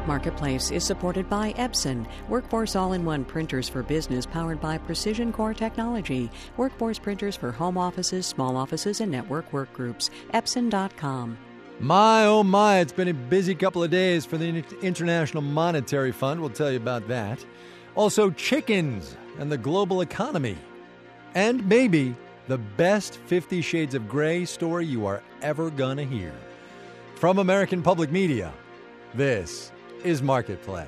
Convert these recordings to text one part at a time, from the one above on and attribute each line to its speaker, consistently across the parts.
Speaker 1: Marketplace is supported by Epson, Workforce All-in-One printers for business powered by Precision Core technology. Workforce printers for home offices, small offices, and network work groups. Epson.com.
Speaker 2: My, oh my, it's been a busy couple of days for the International Monetary Fund. We'll tell you about that. Also, chickens and the global economy. And maybe the best 50 Shades of Grey story you are ever gonna hear. From American Public Media, this is Marketplace.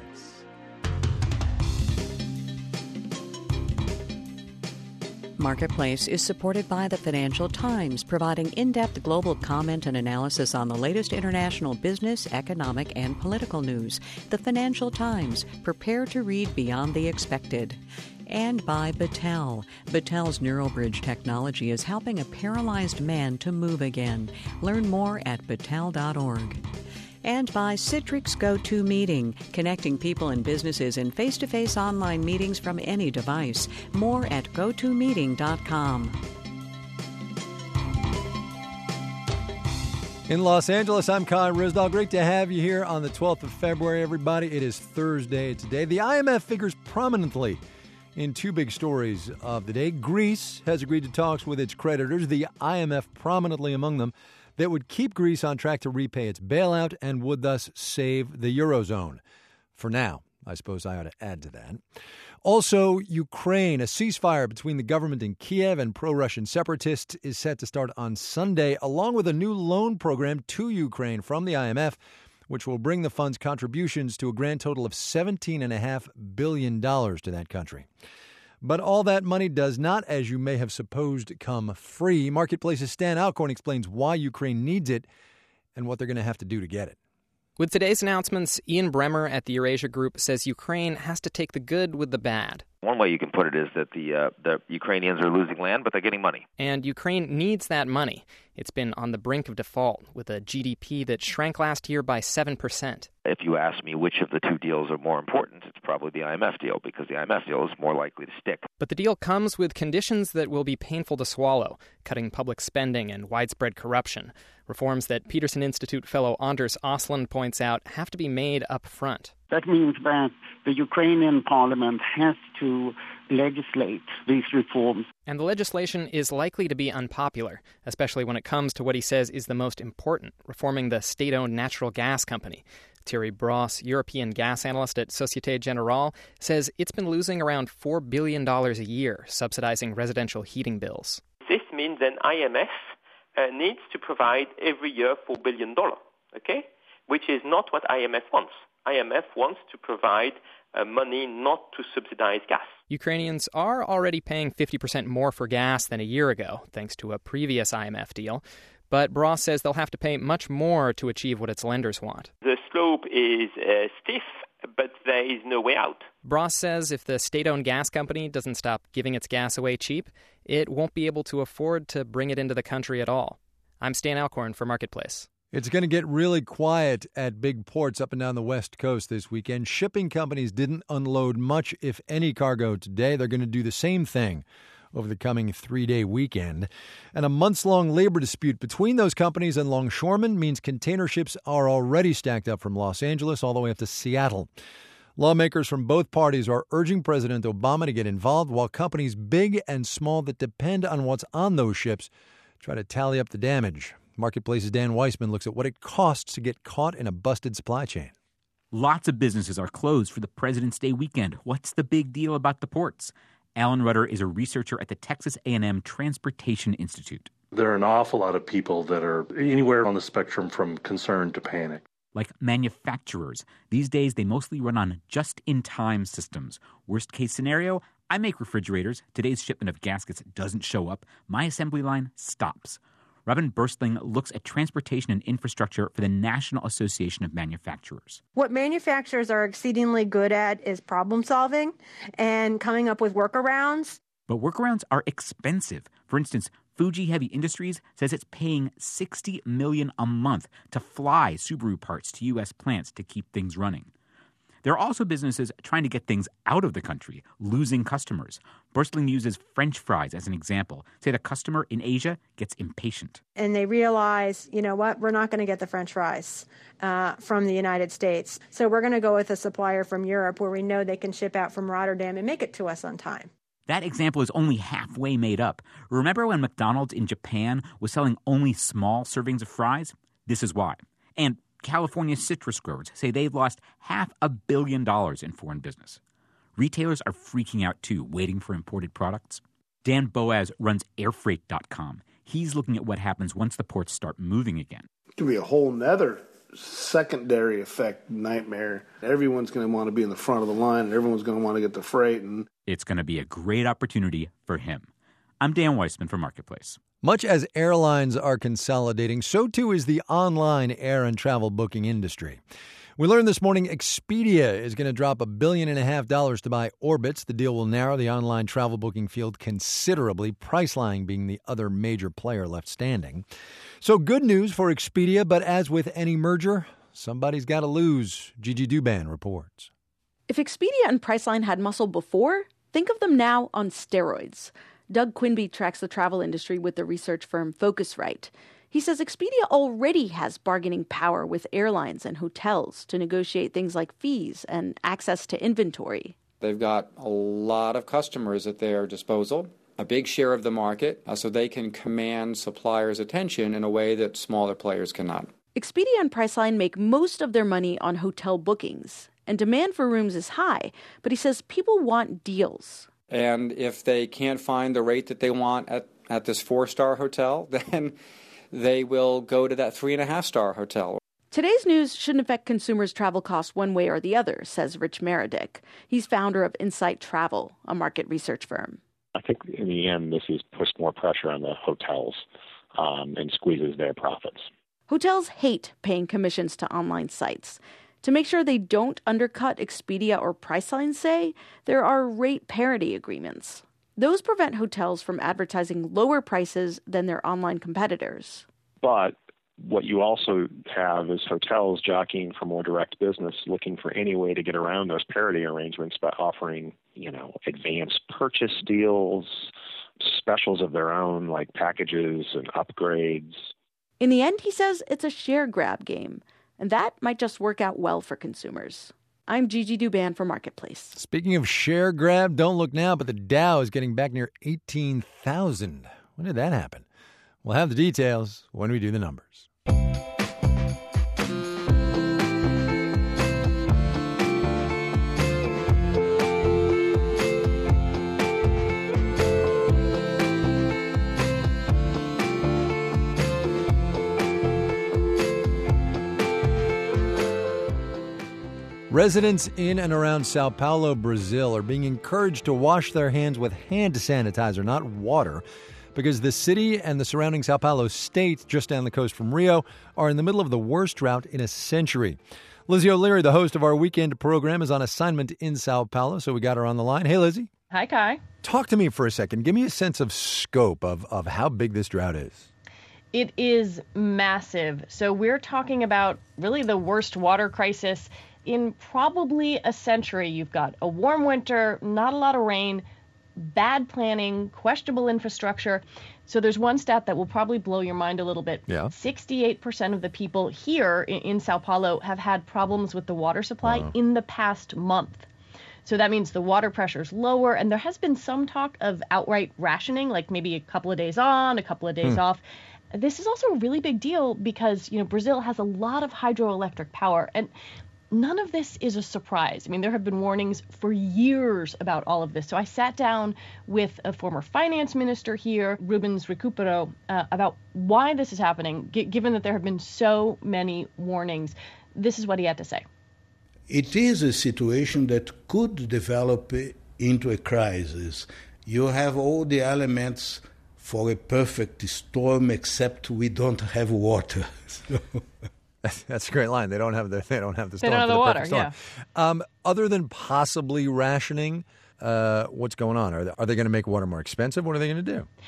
Speaker 1: Marketplace is supported by the Financial Times, providing in-depth global comment and analysis on the latest international business, economic, and political news. The Financial Times, prepare to read beyond the expected. And by Battelle. Battelle's NeuroBridge technology is helping a paralyzed man to move again. Learn more at battelle.org. And by Citrix GoToMeeting, connecting people and businesses in face-to-face online meetings from any device. More at gotomeeting.com.
Speaker 2: In Los Angeles, I'm Kai Ryssdal. Great to have you here on the 12th of February, everybody. It is Thursday today. The IMF figures prominently in two big stories of the day. Greece has agreed to talks with its creditors, the IMF prominently among them, that would keep Greece on track to repay its bailout and would thus save the Eurozone. For now, I suppose I ought to add to that. Also, Ukraine, a ceasefire between the government in Kiev and pro-Russian separatists is set to start on Sunday, along with a new loan program to Ukraine from the IMF, which will bring the fund's contributions to a grand total of $17.5 billion to that country. But all that money does not, as you may have supposed, come free. Marketplace's Stan Alcorn explains why Ukraine needs it and what they're going to have to do to get it.
Speaker 3: With today's announcements, Ian Bremmer at the Eurasia Group says Ukraine has to take the good with the bad.
Speaker 4: One way you can put it is that the Ukrainians are losing land, but they're getting money.
Speaker 3: And Ukraine needs that money. It's been on the brink of default, with a GDP that shrank last year by 7%.
Speaker 4: If you ask me which of the two deals are more important, it's probably the IMF deal, because the IMF deal is more likely to stick.
Speaker 3: But the deal comes with conditions that will be painful to swallow: cutting public spending and widespread corruption. Reforms that Peterson Institute fellow Anders Åslund points out have to be made up front.
Speaker 5: That means that the Ukrainian parliament has to legislate these reforms.
Speaker 3: And the legislation is likely to be unpopular, especially when it comes to what he says is the most important, reforming the state-owned natural gas company. Thierry Bross, European gas analyst at Societe Generale, says it's been losing around $4 billion a year, subsidizing residential heating bills.
Speaker 6: This means an IMF needs to provide every year $4 billion, okay? Which is not what IMF wants. IMF wants to provide money not to subsidize gas.
Speaker 3: Ukrainians are already paying 50% more for gas than a year ago, thanks to a previous IMF deal. But Bross says they'll have to pay much more to achieve what its lenders want.
Speaker 6: The slope is stiff, but there is no way out.
Speaker 3: Bross says if the state-owned gas company doesn't stop giving its gas away cheap, it won't be able to afford to bring it into the country at all. I'm Stan Alcorn for Marketplace.
Speaker 2: It's going to get really quiet at big ports up and down the West Coast this weekend. Shipping companies didn't unload much, if any, cargo today. They're going to do the same thing over the coming 3-day weekend. And a months-long labor dispute between those companies and longshoremen means container ships are already stacked up from Los Angeles all the way up to Seattle. Lawmakers from both parties are urging President Obama to get involved, while companies big and small that depend on what's on those ships try to tally up the damage. Marketplace's Dan Weissman looks at what it costs to get caught in a busted supply chain.
Speaker 7: Lots of businesses are closed for the President's Day weekend. What's the big deal about the ports? Alan Rudder is a researcher at the Texas A&M Transportation Institute.
Speaker 8: There are an awful lot of people that are anywhere on the spectrum from concern to panic.
Speaker 7: Like manufacturers. These days, they mostly run on just-in-time systems. Worst case scenario, I make refrigerators. Today's shipment of gaskets doesn't show up. My assembly line stops. Robin Burstling looks at transportation and infrastructure for the National Association of Manufacturers.
Speaker 9: What manufacturers are exceedingly good at is problem solving and coming up with workarounds.
Speaker 7: But workarounds are expensive. For instance, Fuji Heavy Industries says it's paying $60 million a month to fly Subaru parts to U.S. plants to keep things running. There are also businesses trying to get things out of the country, losing customers. Berstling uses French fries as an example. Say the customer in Asia gets impatient.
Speaker 9: And they realize, you know what, we're not going to get the French fries from the United States. So we're going to go with a supplier from Europe where we know they can ship out from Rotterdam and make it to us on time.
Speaker 7: That example is only halfway made up. Remember when McDonald's in Japan was selling only small servings of fries? This is why. And California citrus growers say they've lost $500 million in foreign business. Retailers are freaking out too, waiting for imported products. Dan Boaz runs airfreight.com. He's looking at what happens once the ports start moving again.
Speaker 10: It could be a whole nother secondary effect nightmare. Everyone's going to want to be in the front of the line, and everyone's going to want to get the freight. And
Speaker 7: it's going to be a great opportunity for him. I'm Dan Weissman for Marketplace.
Speaker 2: Much as airlines are consolidating, so too is the online air and travel booking industry. We learned this morning Expedia is going to drop $1.5 billion to buy Orbitz. The deal will narrow the online travel booking field considerably, Priceline being the other major player left standing. So good news for Expedia, but as with any merger, somebody's got to lose. Gigi Douban reports.
Speaker 11: If Expedia and Priceline had muscle before, think of them now on steroids. Doug Quinby tracks the travel industry with the research firm Focusrite. He says Expedia already has bargaining power with airlines and hotels to negotiate things like fees and access to inventory.
Speaker 12: They've got a lot of customers at their disposal, a big share of the market, so they can command suppliers' attention in a way that smaller players cannot.
Speaker 11: Expedia and Priceline make most of their money on hotel bookings, and demand for rooms is high, but he says people want deals.
Speaker 12: And if they can't find the rate that they want at this 4-star hotel, then they will go to that 3.5-star hotel.
Speaker 11: Today's news shouldn't affect consumers' travel costs one way or the other, says Rich Meredith. He's founder of Insight Travel, a market research firm.
Speaker 13: I think in the end, this has pushed more pressure on the hotels and squeezes their profits.
Speaker 11: Hotels hate paying commissions to online sites. To make sure they don't undercut Expedia or Priceline, say, there are rate parity agreements. Those prevent hotels from advertising lower prices than their online competitors.
Speaker 13: But what you also have is hotels jockeying for more direct business, looking for any way to get around those parity arrangements by offering, advanced purchase deals, specials of their own, like packages and upgrades.
Speaker 11: In the end, he says, it's a share grab game. And that might just work out well for consumers. I'm Gigi Douban for Marketplace.
Speaker 2: Speaking of share grab, don't look now, but the Dow is getting back near 18,000. When did that happen? We'll have the details when we do the numbers. Residents in and around Sao Paulo, Brazil, are being encouraged to wash their hands with hand sanitizer, not water, because the city and the surrounding Sao Paulo state, just down the coast from Rio, are in the middle of the worst drought in a century. Lizzie O'Leary, the host of our weekend program, is on assignment in Sao Paulo, so we got her on the line. Hey, Lizzie.
Speaker 14: Hi, Kai.
Speaker 2: Talk to me for a second. Give me a sense of scope of how big this drought is.
Speaker 14: It is massive. So we're talking about really the worst water crisis in probably a century. You've got a warm winter, not a lot of rain, bad planning, questionable infrastructure. So there's one stat that will probably blow your mind a little bit.
Speaker 2: Yeah.
Speaker 14: 68% of the people here in Sao Paulo have had problems with the water supply in the past month. So that means the water pressure's lower, and there has been some talk of outright rationing, like maybe a couple of days on, a couple of days off. This is also a really big deal because, Brazil has a lot of hydroelectric power, and none of this is a surprise. I mean, there have been warnings for years about all of this. So I sat down with a former finance minister here, Rubens Recupero, about why this is happening, given that there have been so many warnings. This is what he had to say.
Speaker 15: It is a situation that could develop into a crisis. You have all the elements for a perfect storm, except we don't have water.
Speaker 2: That's a great line. They don't have the storm.
Speaker 14: They don't have the water.
Speaker 2: Storm.
Speaker 14: Yeah.
Speaker 2: Other than possibly rationing, what's going on? Are they going to make water more expensive? What are they going to do?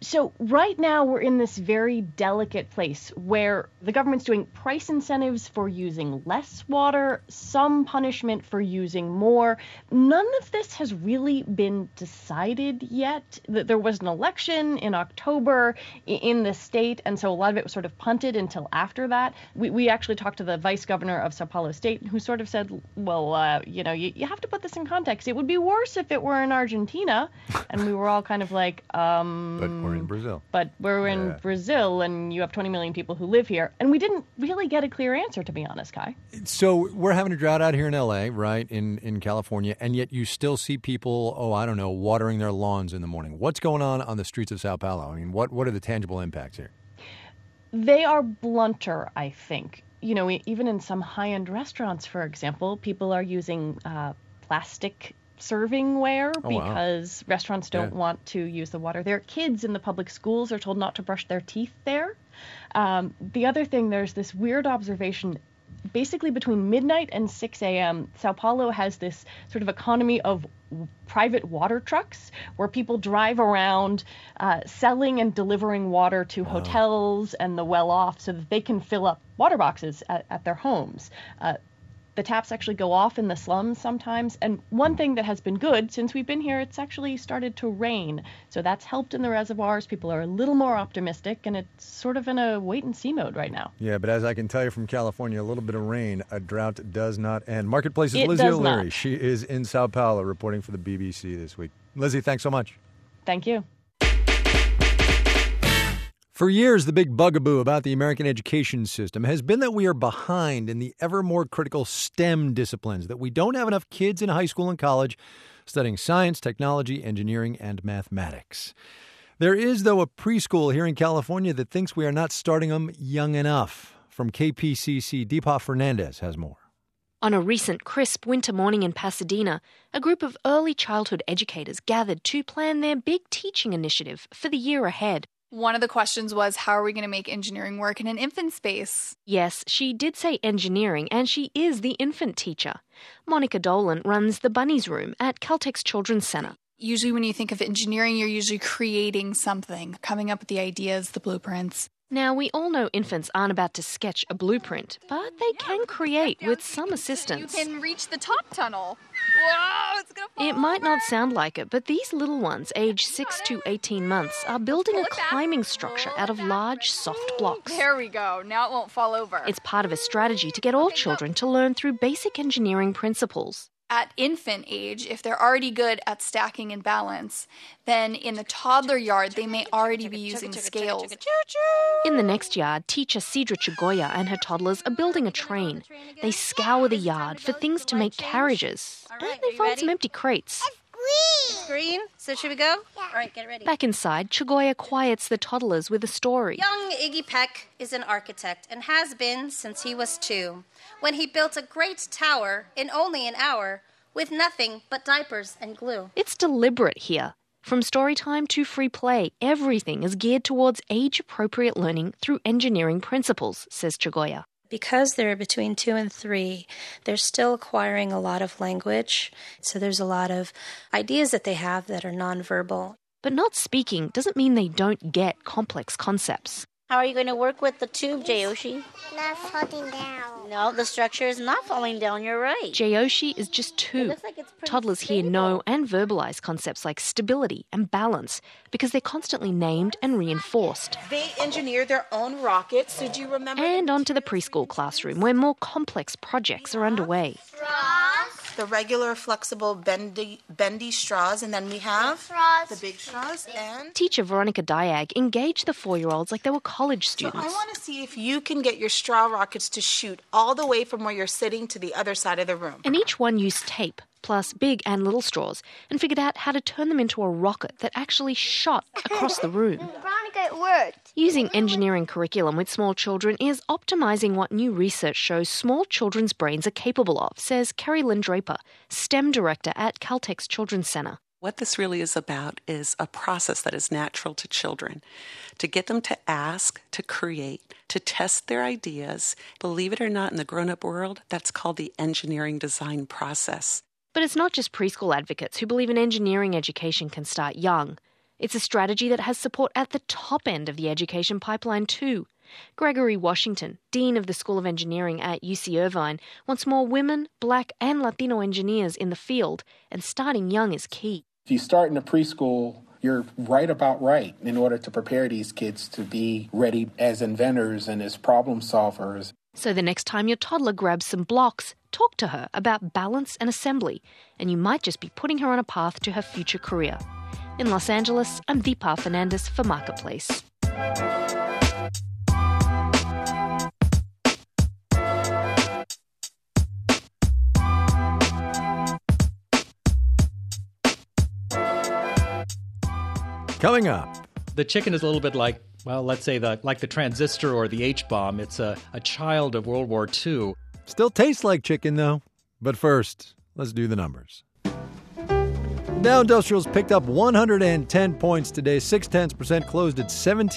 Speaker 14: So right now we're in this very delicate place where the government's doing price incentives for using less water, some punishment for using more. None of this has really been decided yet. There was an election in October in the state, and so a lot of it was sort of punted until after that. We actually talked to the vice governor of Sao Paulo State, who sort of said, well, you have to put this in context. It would be worse if it were in Argentina. And we were all kind of like,
Speaker 2: But we're in Brazil.
Speaker 14: But we're in Brazil, and you have 20 million people who live here. And we didn't really get a clear answer, to be honest, Kai.
Speaker 2: So we're having a drought out here in L.A., right, in California, and yet you still see people, watering their lawns in the morning. What's going on the streets of Sao Paulo? I mean, what are the tangible impacts here?
Speaker 14: They are blunter, I think. Even in some high-end restaurants, for example, people are using plastic servingware because restaurants don't want to use the water there. Kids in the public schools are told not to brush their teeth there. The other thing, there's this weird observation. Basically, between midnight and 6 a.m., Sao Paulo has this sort of economy of private water trucks where people drive around selling and delivering water to hotels and the well-off so that they can fill up water boxes at their homes. The taps actually go off in the slums sometimes. And one thing that has been good since we've been here, it's actually started to rain. So that's helped in the reservoirs. People are a little more optimistic, and it's sort of in a wait-and-see mode right now.
Speaker 2: Yeah, but as I can tell you from California, a little bit of rain, a drought does not end. Marketplace's
Speaker 14: It
Speaker 2: Lizzie
Speaker 14: does
Speaker 2: O'Leary.
Speaker 14: not.
Speaker 2: She is in Sao Paulo reporting for the BBC this week. Lizzie, thanks so much.
Speaker 14: Thank you.
Speaker 2: For years, the big bugaboo about the American education system has been that we are behind in the ever more critical STEM disciplines, that we don't have enough kids in high school and college studying science, technology, engineering, and mathematics. There is, though, a preschool here in California that thinks we are not starting them young enough. From KPCC, Deepa Fernandez has more.
Speaker 16: On a recent crisp winter morning in Pasadena, a group of early childhood educators gathered to plan their big teaching initiative for the year ahead.
Speaker 17: One of the questions was, how are we going to make engineering work in an infant space?
Speaker 16: Yes, she did say engineering, and she is the infant teacher. Monica Dolan runs the Bunnies Room at Caltech's Children's Center.
Speaker 17: Usually when you think of engineering, you're usually creating something, coming up with the ideas, the blueprints.
Speaker 16: Now, we all know infants aren't about to sketch a blueprint, but they can create with some assistance.
Speaker 17: You can reach the top tunnel. Whoa, it's going to fall
Speaker 16: It might not sound like it, but these little ones, aged 6 to 18 months, are building a climbing structure out of large, soft blocks.
Speaker 17: There we go. Now it won't fall over.
Speaker 16: It's part of a strategy to get all children to learn through basic engineering principles.
Speaker 17: At infant age, if they're already good at stacking and balance, then in the toddler yard, they may already be using scales.
Speaker 16: In the next yard, teacher Cedra Chagoya and her toddlers are building a train. They scour the yard for things to make carriages. And they find some empty crates.
Speaker 18: It's green. So should we go? Yeah. All right, get ready.
Speaker 16: Back inside, Chagoya quiets the toddlers with a story.
Speaker 18: Young Iggy Peck is an architect and has been since he was 2, when he built a great tower in only an hour with nothing but diapers and glue.
Speaker 16: It's deliberate here. From story time to free play, everything is geared towards age-appropriate learning through engineering principles, says Chagoya.
Speaker 19: Because they're between 2 and 3, they're still acquiring a lot of language. So there's a lot of ideas that they have that are nonverbal.
Speaker 16: But not speaking doesn't mean they don't get complex concepts.
Speaker 18: How are you going to work with the tube, Jayoshi?
Speaker 20: Not falling down.
Speaker 18: No, the structure is not falling down. You're right.
Speaker 16: Jayoshi is just 2.
Speaker 18: Like
Speaker 16: Toddlers here know and verbalize concepts like stability and balance because they're constantly named and reinforced.
Speaker 21: They engineer their own rockets. So do you remember?
Speaker 16: And onto the preschool classroom where more complex projects are underway.
Speaker 21: The regular, flexible, bendy straws, and then we have the big straws. And
Speaker 16: teacher Veronica Diag engaged the 4-year-olds like they were college students.
Speaker 21: So I want to see if you can get your straw rockets to shoot all the way from where you're sitting to the other side of the room.
Speaker 16: And each one used tape, plus big and little straws, and figured out how to turn them into a rocket that actually shot across the room.
Speaker 20: Veronica, it worked.
Speaker 16: Using engineering curriculum with small children is optimizing what new research shows small children's brains are capable of, says Carrie Lynn Draper, STEM director at Caltech's Children's Center.
Speaker 22: What this really is about is a process that is natural to children, to get them to ask, to create, to test their ideas. Believe it or not, in the grown-up world, that's called the engineering design process.
Speaker 16: But it's not just preschool advocates who believe an engineering education can start young. It's a strategy that has support at the top end of the education pipeline too. Gregory Washington, Dean of the School of Engineering at UC Irvine, wants more women, Black and Latino engineers in the field, and starting young is key.
Speaker 1: If you start in the preschool, you're right about right in order to prepare these kids to be ready as inventors and as problem solvers.
Speaker 16: So the next time your toddler grabs some blocks, talk to her about balance and assembly, and you might just be putting her on a path to her future career. In Los Angeles, I'm Deepa Fernandez for Marketplace.
Speaker 2: Coming up.
Speaker 4: The chicken is a little bit like, well, let's say like the transistor or the H-bomb. It's a child of World War II.
Speaker 2: Still tastes like chicken, though. But first, let's do the numbers. Dow Industrials picked up 110 points today. 0.6%, closed at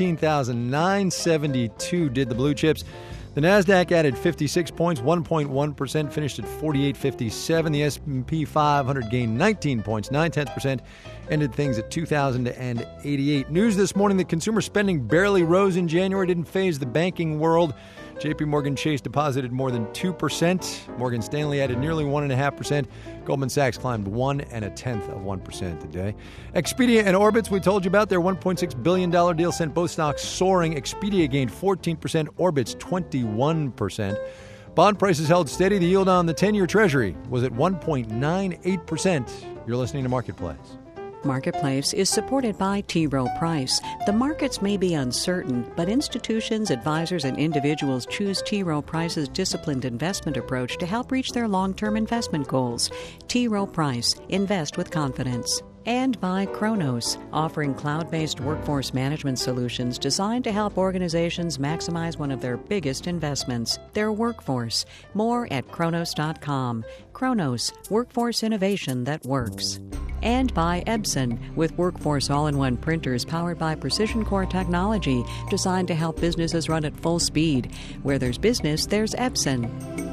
Speaker 2: 17,972 did the blue chips. The Nasdaq added 56 points, 1.1%, finished at 48.57. The S&P 500 gained 19 points, 0.9%, ended things at 2,088. News this morning that consumer spending barely rose in January, didn't faze the banking world. J.P. Morgan Chase deposited more than 2%. Morgan Stanley added nearly 1.5%. Goldman Sachs climbed 1.1% today. Expedia and Orbitz, we told you about their $1.6 billion deal, sent both stocks soaring. Expedia gained 14%, Orbitz 21%. Bond prices held steady. The yield on the 10-year Treasury was at 1.98%. You're listening to Marketplace.
Speaker 23: Marketplace is supported by T. Rowe Price. The markets may be uncertain, but institutions, advisors, and individuals choose T. Rowe Price's disciplined investment approach to help reach their long-term investment goals. T. Rowe Price. Invest with confidence. And by Kronos, offering cloud-based workforce management solutions designed to help organizations maximize one of their biggest investments, their workforce. More at Kronos.com. Kronos, workforce innovation that works. And by Epson, with workforce all-in-one printers powered by Precision Core technology, designed to help businesses run at full speed. Where there's business, there's Epson.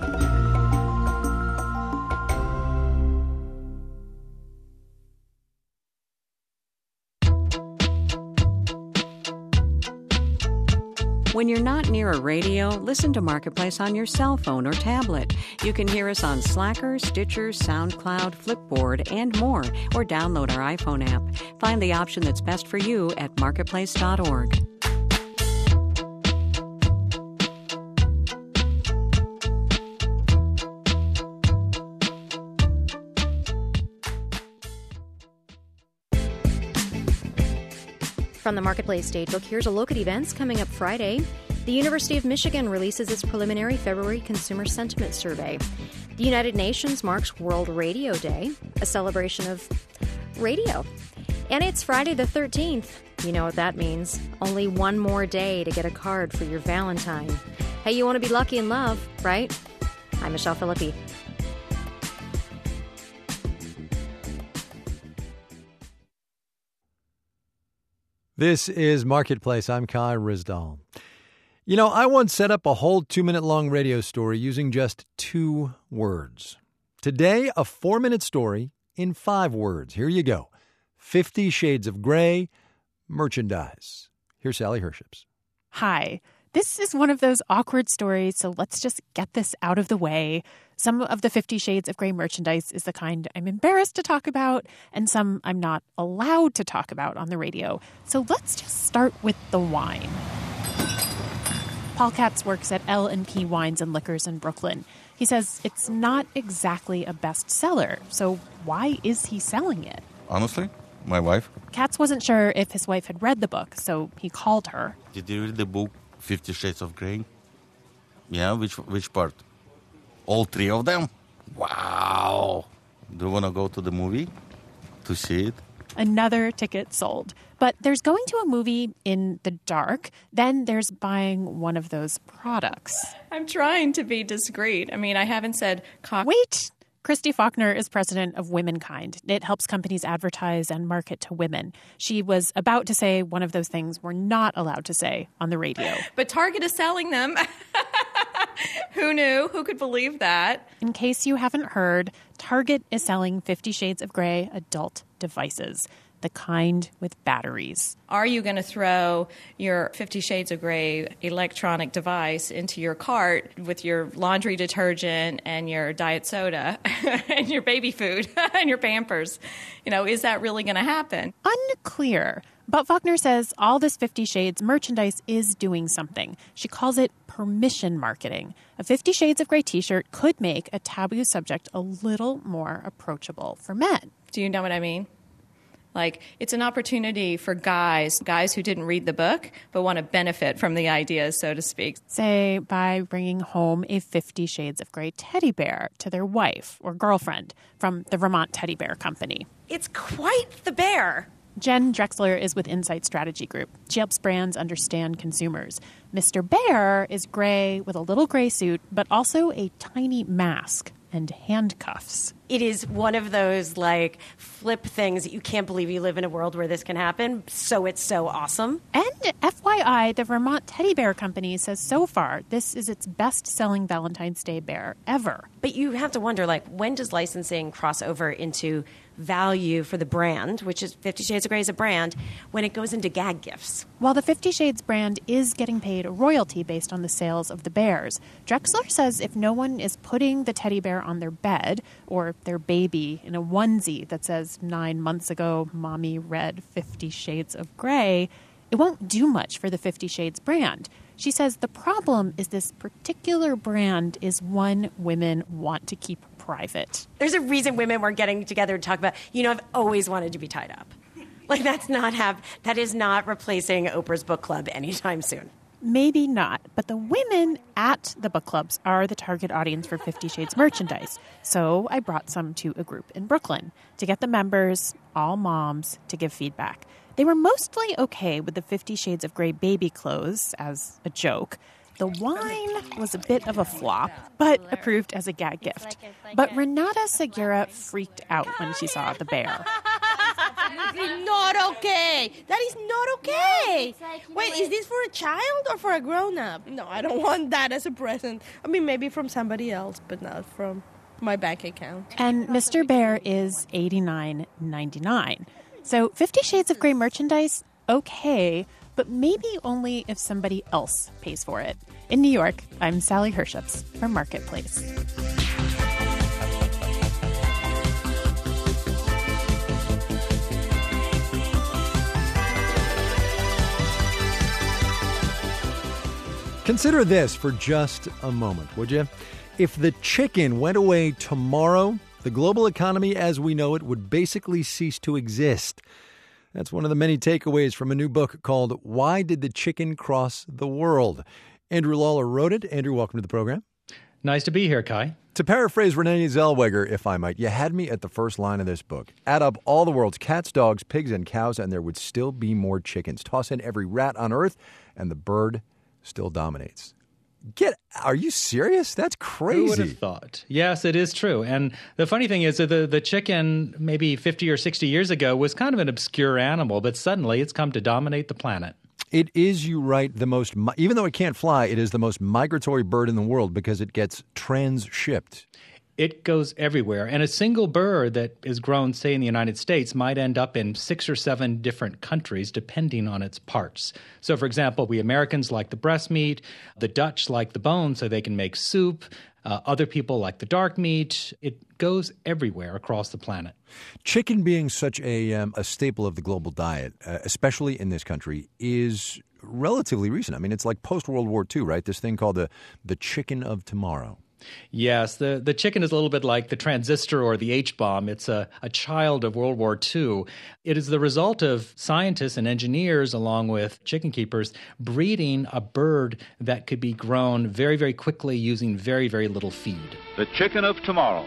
Speaker 23: When you're not near a radio, listen to Marketplace on your cell phone or tablet. You can hear us on Slacker, Stitcher, SoundCloud, Flipboard, and more, or download our iPhone app. Find the option that's best for you at marketplace.org.
Speaker 24: From the Marketplace Stagebook, here's a look at events coming up Friday. The University of Michigan releases its preliminary February Consumer Sentiment Survey. The United Nations marks World Radio Day, a celebration of radio. And it's Friday the 13th. You know what that means. Only one more day to get a card for your Valentine. Hey, you want to be lucky in love, right? I'm Michelle Philippi.
Speaker 2: This is Marketplace. I'm Kai Ryssdal. You know, I once set up a whole 2-minute-long radio story using just 2 words. Today, a 4-minute story in 5 words. Here you go. 50 Shades of Grey merchandise. Here's Sally Herships.
Speaker 25: Hi. This is one of those awkward stories, so let's just get this out of the way. Some of the 50 Shades of Grey merchandise is the kind I'm embarrassed to talk about, and some I'm not allowed to talk about on the radio. So let's just start with the wine. Paul Katz works at L&P Wines and Liquors in Brooklyn. He says it's not exactly a bestseller, so why is he selling it?
Speaker 26: Honestly, my wife.
Speaker 25: Katz wasn't sure if his wife had read the book, so he called her.
Speaker 26: Did you read the book 50 Shades of Grey? Yeah, which part? All 3 of them? Wow! Do you want to go to the movie to see it?
Speaker 25: Another ticket sold. But there's going to a movie in the dark. Then there's buying one of those products.
Speaker 27: I'm trying to be discreet. I mean, I haven't said...
Speaker 25: Wait! Christy Faulkner is president of Womenkind. It helps companies advertise and market to women. She was about to say one of those things we're not allowed to say on the radio.
Speaker 27: But Target is selling them. Who knew? Who could believe that?
Speaker 25: In case you haven't heard, Target is selling 50 Shades of Grey adult devices. the kind with batteries.
Speaker 27: Are you going to throw your 50 Shades of Grey electronic device into your cart with your laundry detergent and your diet soda and your baby food and your Pampers? Is that really going to happen?
Speaker 25: Unclear. But Faulkner says all this 50 Shades merchandise is doing something. She calls it permission marketing. A 50 Shades of Grey t-shirt could make a taboo subject a little more approachable for men.
Speaker 27: Do you know what I mean? Like, it's an opportunity for guys who didn't read the book but want to benefit from the ideas, so to speak.
Speaker 25: Say, by bringing home a 50 Shades of Grey teddy bear to their wife or girlfriend from the Vermont Teddy Bear Company.
Speaker 3: It's quite the bear.
Speaker 25: Jen Drexler is with Insight Strategy Group. She helps brands understand consumers. Mr. Bear is gray with a little gray suit, but also a tiny mask and handcuffs.
Speaker 3: It is one of those, flip things that you can't believe you live in a world where this can happen, so it's so awesome.
Speaker 25: And FYI, the Vermont Teddy Bear Company says so far this is its best-selling Valentine's Day bear ever.
Speaker 3: But you have to wonder, when does licensing cross over into value for the brand, which is 50 Shades of Grey is a brand, when it goes into gag gifts?
Speaker 25: While the 50 Shades brand is getting paid a royalty based on the sales of the bears, Drexler says if no one is putting the teddy bear on their bed or their baby in a onesie that says 9 months ago, Mommy read 50 Shades of Grey, it won't do much for the 50 Shades brand. She says the problem is this particular brand is one women want to keep private.
Speaker 3: There's a reason women were getting together to talk about, I've always wanted to be tied up. That is not replacing Oprah's book club anytime soon.
Speaker 25: Maybe not, but the women at the book clubs are the target audience for 50 Shades merchandise. So I brought some to a group in Brooklyn to get the members, all moms, to give feedback. They were mostly okay with the 50 Shades of Grey baby clothes as a joke. The wine was a bit of a flop, but approved as a gag gift. But Renata Segura freaked out when she saw the bear.
Speaker 5: Not okay. That is not okay. Wait, is this for a child or for a grown-up? No, I don't want that as a present. I mean, maybe from somebody else, but not from my bank account.
Speaker 25: And Mr. Bear is $89.99. So 50 Shades of Grey merchandise, okay, but maybe only if somebody else pays for it. In New York, I'm Sally Herships for Marketplace.
Speaker 2: Consider this for just a moment, would you? If the chicken went away tomorrow, the global economy as we know it would basically cease to exist. That's one of the many takeaways from a new book called Why Did the Chicken Cross the World? Andrew Lawler wrote it. Andrew, welcome to the program.
Speaker 4: Nice to be here, Kai.
Speaker 2: To paraphrase Renee Zellweger, if I might, you had me at the first line of this book. Add up all the world's cats, dogs, pigs, and cows, and there would still be more chickens. Toss in every rat on Earth, and the bird still dominates. Are you serious? That's crazy.
Speaker 4: Who would have thought? Yes, it is true. And the funny thing is that the chicken maybe 50 or 60 years ago was kind of an obscure animal, but suddenly it's come to dominate the planet.
Speaker 2: It is, you write, even though it can't fly, it is the most migratory bird in the world because it gets transshipped.
Speaker 4: It goes everywhere. And a single bird that is grown, say, in the United States might end up in 6 or 7 different countries depending on its parts. So, for example, we Americans like the breast meat. The Dutch like the bone so they can make soup. Other people like the dark meat. It goes everywhere across the planet.
Speaker 2: Chicken being such a staple of the global diet, especially in this country, is relatively recent. I mean, it's like post-World War II, right? This thing called the chicken of tomorrow.
Speaker 4: Yes, the chicken is a little bit like the transistor or the H-bomb. It's a child of World War II. It is the result of scientists and engineers, along with chicken keepers, breeding a bird that could be grown very, very quickly using very, very little feed.
Speaker 6: The chicken of tomorrow,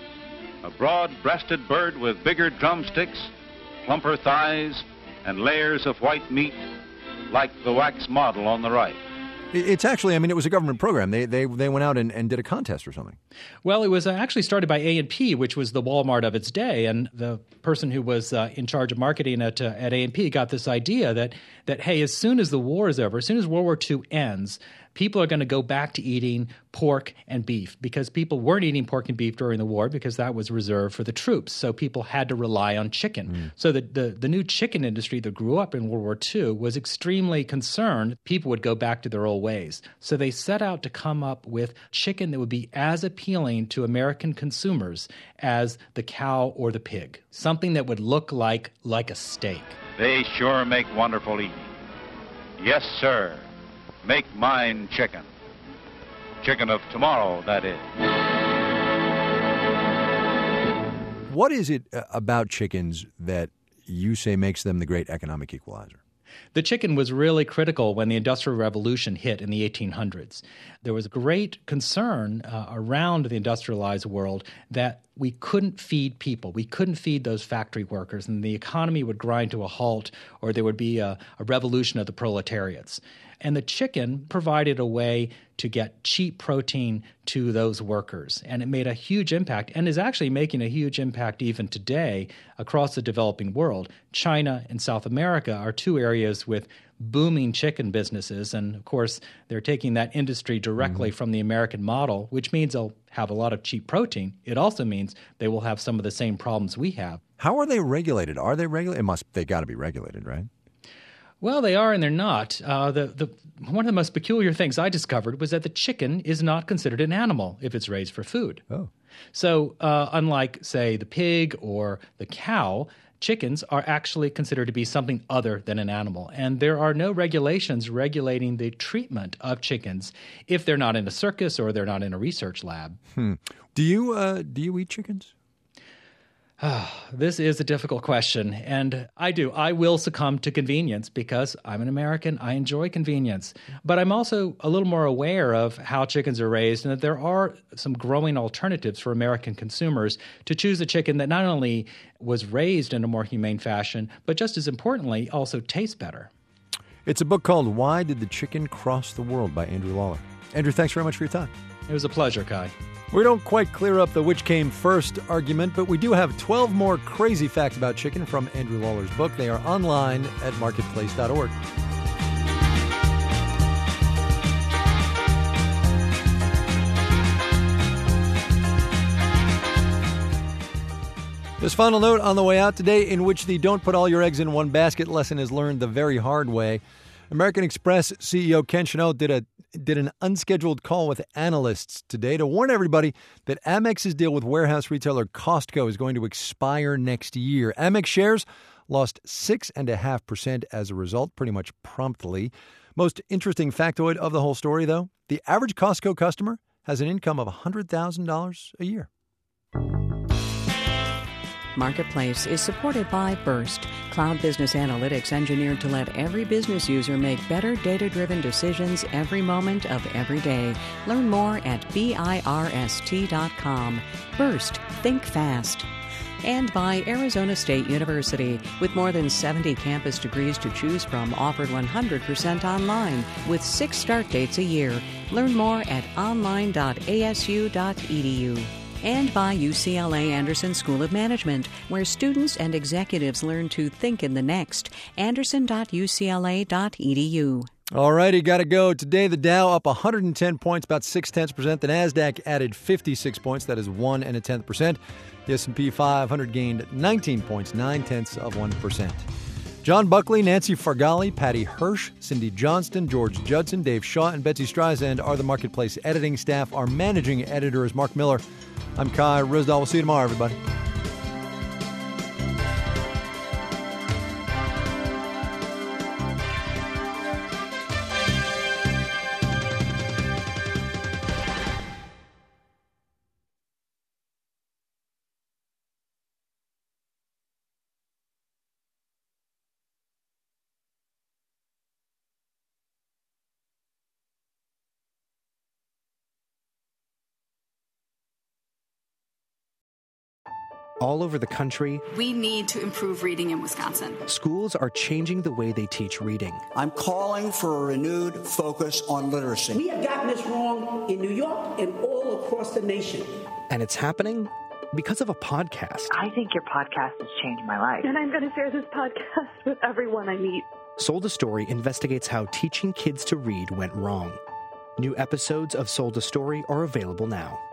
Speaker 6: a broad-breasted bird with bigger drumsticks, plumper thighs, and layers of white meat, like the wax model on the right.
Speaker 2: It's actually, it was a government program. They went out and did a contest or something.
Speaker 4: Well, it was actually started by A&P, which was the Walmart of its day. And the person who was in charge of marketing at A&P got this idea that, hey, as soon as the war is over, as soon as World War II ends, people are going to go back to eating pork and beef because people weren't eating pork and beef during the war because that was reserved for the troops. So people had to rely on chicken. So the new chicken industry that grew up in World War II was extremely concerned people would go back to their old ways. So they set out to come up with chicken that would be as appealing to American consumers as the cow or the pig, something that would look like a steak.
Speaker 6: They sure make wonderful eating. Yes, sir. Make mine chicken. Chicken of tomorrow, that is.
Speaker 2: What is it about chickens that you say makes them the great economic equalizer?
Speaker 4: The chicken was really critical when the Industrial Revolution hit in the 1800s. There was great concern around the industrialized world that we couldn't feed people. We couldn't feed those factory workers, and the economy would grind to a halt, or there would be a revolution of the proletariats. And the chicken provided a way to get cheap protein to those workers. And it made a huge impact and is actually making a huge impact even today across the developing world. China and South America are two areas with booming chicken businesses. And, of course, they're taking that industry directly from the American model, which means they'll have a lot of cheap protein. It also means they will have some of the same problems we have.
Speaker 2: How are they regulated? Are they regulated? They got to be regulated, right?
Speaker 4: Well, they are and they're not. One of the most peculiar things I discovered was that the chicken is not considered an animal if it's raised for food.
Speaker 2: Oh.
Speaker 4: So unlike, say, the pig or the cow, chickens are actually considered to be something other than an animal. And there are no regulations regulating the treatment of chickens if they're not in a circus or they're not in a research lab.
Speaker 2: Do you eat chickens?
Speaker 4: This is a difficult question, and I do. I will succumb to convenience because I'm an American. I enjoy convenience. But I'm also a little more aware of how chickens are raised and that there are some growing alternatives for American consumers to choose a chicken that not only was raised in a more humane fashion, but just as importantly, also tastes better.
Speaker 2: It's a book called Why Did the Chicken Cross the World by Andrew Lawler. Andrew, thanks very much for your time.
Speaker 4: It was a pleasure, Kai.
Speaker 2: We don't quite clear up the which came first argument, but we do have 12 more crazy facts about chicken from Andrew Lawler's book. They are online at marketplace.org. This final note on the way out today, in which the don't put all your eggs in one basket lesson is learned the very hard way. American Express CEO Ken Chenault did an unscheduled call with analysts today to warn everybody that Amex's deal with warehouse retailer Costco is going to expire next year. Amex shares lost 6.5% as a result, pretty much promptly. Most interesting factoid of the whole story, though, the average Costco customer has an income of $100,000 a year.
Speaker 23: Marketplace is supported by Burst, cloud business analytics engineered to let every business user make better data-driven decisions every moment of every day. Learn more at BIRST.com. Burst. Think fast. And by Arizona State University, with more than 70 campus degrees to choose from offered 100% online, with 6 start dates a year. Learn more at online.asu.edu. And by UCLA Anderson School of Management, where students and executives learn to think in the next. Anderson.ucla.edu.
Speaker 2: All righty, got to go. Today, the Dow up 110 points, about 0.6%. The NASDAQ added 56 points, that is 1.1%. The S&P 500 gained 19 points, 0.9%. John Buckley, Nancy Fargali, Patty Hirsch, Cindy Johnston, George Judson, Dave Shaw, and Betsy Streisand are the Marketplace editing staff. Our managing editor is Mark Miller. I'm Kai Ryssdal. We'll see you tomorrow, everybody.
Speaker 7: All over the country,
Speaker 8: we need to improve reading in Wisconsin.
Speaker 7: Schools are changing the way they teach reading.
Speaker 9: I'm calling for a renewed focus on literacy.
Speaker 10: We have gotten this wrong in New York and all across the nation.
Speaker 7: And it's happening because of a podcast.
Speaker 11: I think your podcast has changed my life.
Speaker 12: And I'm going to share this podcast with everyone I meet.
Speaker 7: Sold a Story investigates how teaching kids to read went wrong. New episodes of Sold a Story are available now.